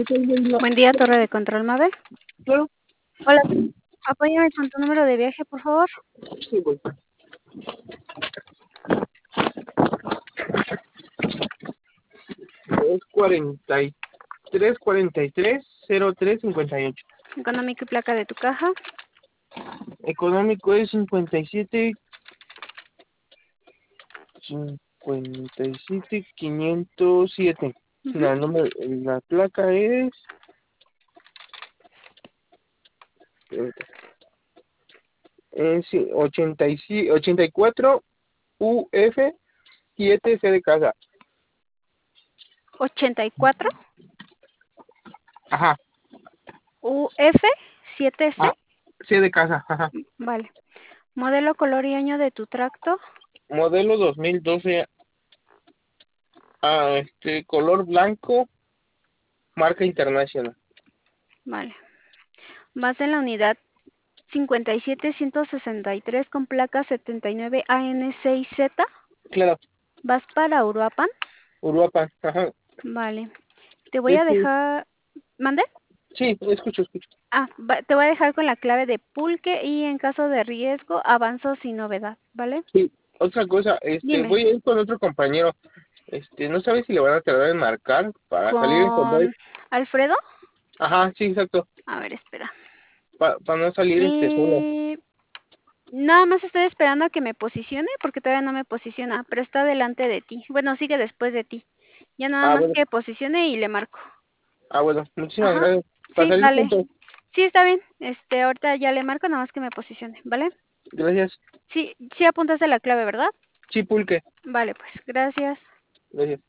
Buen día, torre de control Mave. Claro, Hola, apóyame con tu número de viaje, por favor. sí, voy. Es 43 43 03 58. Económico y placa de tu caja. Económico es 507 507. La placa es sí, 84 UF 7 C de casa. 84 Ajá. UF 7C. C de casa. Ajá. Vale. Modelo, color y año de tu tracto. Modelo 2012. Color blanco, marca internacional. Vale. Vas en la unidad 57163 con placa 79 AN6Z. Claro, Vas para Uruapan. Uruapan. Ajá. Vale. Te voy a dejar. ¿Mande? Sí, escucho. Te voy a dejar con la clave de pulque y en caso de riesgo avanzo sin novedad, ¿vale? Sí, otra cosa, Dime. voy a ir con otro compañero. No sabes si le van a tardar en marcar para salir en ¿Con Alfredo? Ajá, sí, exacto. A ver, espera. Para no salir solo. Nada más estoy esperando a que me posicione porque todavía no me posiciona, pero está delante de ti. Bueno, sigue después de ti. Ya nada más Bueno. que posicione y le marco. Bueno, muchísimas Ajá. gracias. Para Sí, salir dale. juntos. Sí, está bien. Ahorita ya le marco, nada más que me posicione, ¿vale? Gracias. Sí, sí apuntaste la clave, ¿verdad? Sí, pulque. Vale, pues, gracias. Gracias.